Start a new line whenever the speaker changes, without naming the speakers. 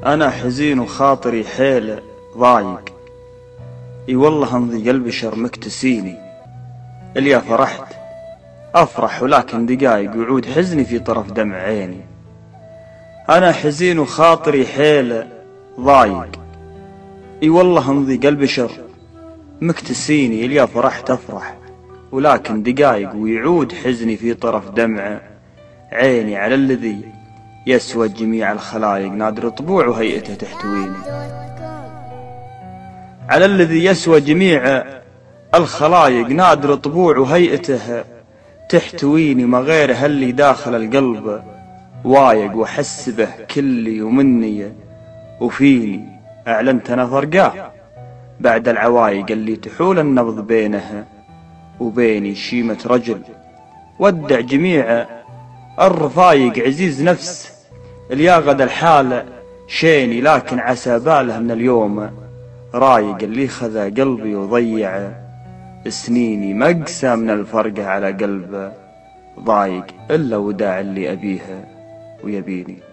أنا حزين وخاطري حيل ضايق، اي والله امضي قلبي شر مكتسيني. اليا فرحت افرح ولكن دقايق ويعود حزني في طرف دمع عيني. أنا حزين وخاطري حيل ضايق، اي والله امضي قلبي شر مكتسيني. اليا فرحت افرح ولكن دقايق ويعود حزني في طرف دمع عيني. على الذي يسوى جميع الخلايق نادر طبوع وهيئته تحتويني. على الذي يسوى جميع الخلايق نادر طبوع وهيئته تحتويني. ما غيره اللي داخل القلب وايق وحس به كلي ومني وفيني. أعلنت أنا فرقاه بعد العوايق اللي تحول النبض بينها وبيني. شيمة رجل ودع جميع الرفايق عزيز نفس اليا غد الحال شيني. لكن عسى باله من اليوم رايق اللي خذا قلبي وضيع سنيني. مقسى من الفرقة على قلب ضايق إلا وداع اللي أبيها ويبيني.